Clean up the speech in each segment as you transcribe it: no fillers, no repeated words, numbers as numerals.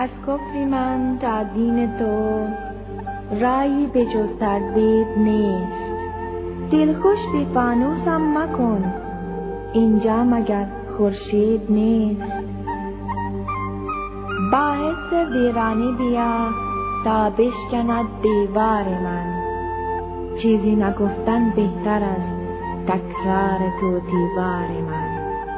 از کفر من تا دین تو رایی به جز تردید نیست. دلخوش بی فانوسم مکن، اینجا مگر خورشید نیست. باعث ویرانی بیا تا بشکند دیوار من، چیزی نگفتن بهتر از تکرار تو دیوار من.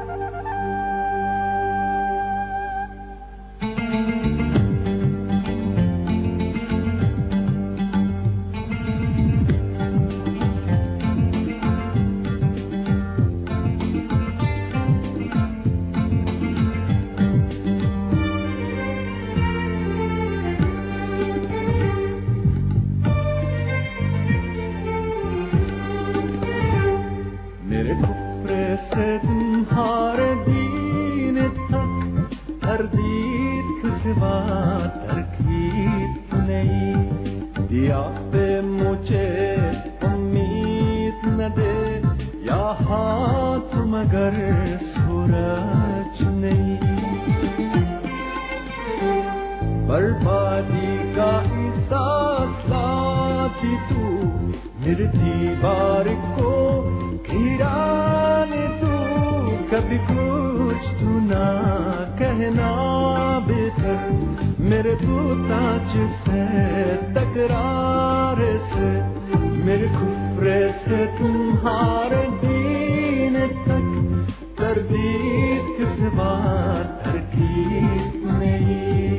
बर्बादी का एहसास लाती तू मेरे दीवार को घिराने तू, कभी कुछ तू ना कहना बेहतर मेरे तू ताज से तकरार से, मेरे खुफरे से तुम्हारे दीन तक तर्दीद के सिवा तरकीब नहीं.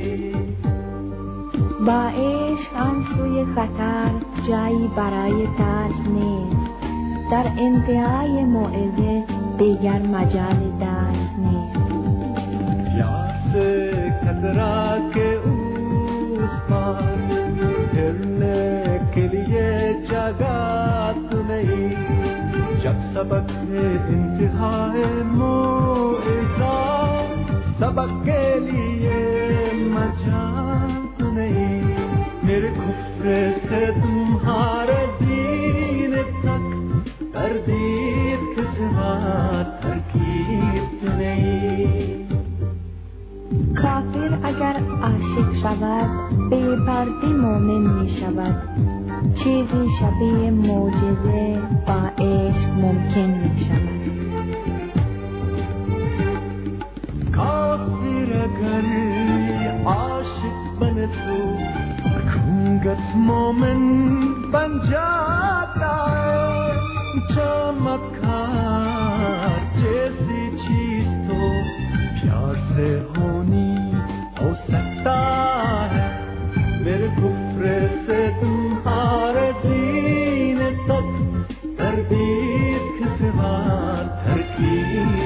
با عشق آن سوی خطر جایی برای ترس نیست، در انتهای موعظه دیگر مجال درس نیست. प्यार से खतरा के उस पार फिरने के लिए जगह तो नहीं, जब सबक है इंतहाए मोइज़ा सबक के लिए मजाल तो नहीं, मेरे खुफरे से तुम्हारे दीन तक तर्दीद के सिवा तरकीब तो नहीं. کافر اگر عاشق شود بی پرده مومن می شود، چیزی شبیه معجزه با عشق ممکن می شود. کافر اگر عاشق بنے تو خونگت مومن بن جاتا ہے. چمکار جیسی چیز تو پیار سے ہونی ہو سکتا ہے, میرے کفر سے تمہارے دین تک تردید کے سوا ترکیب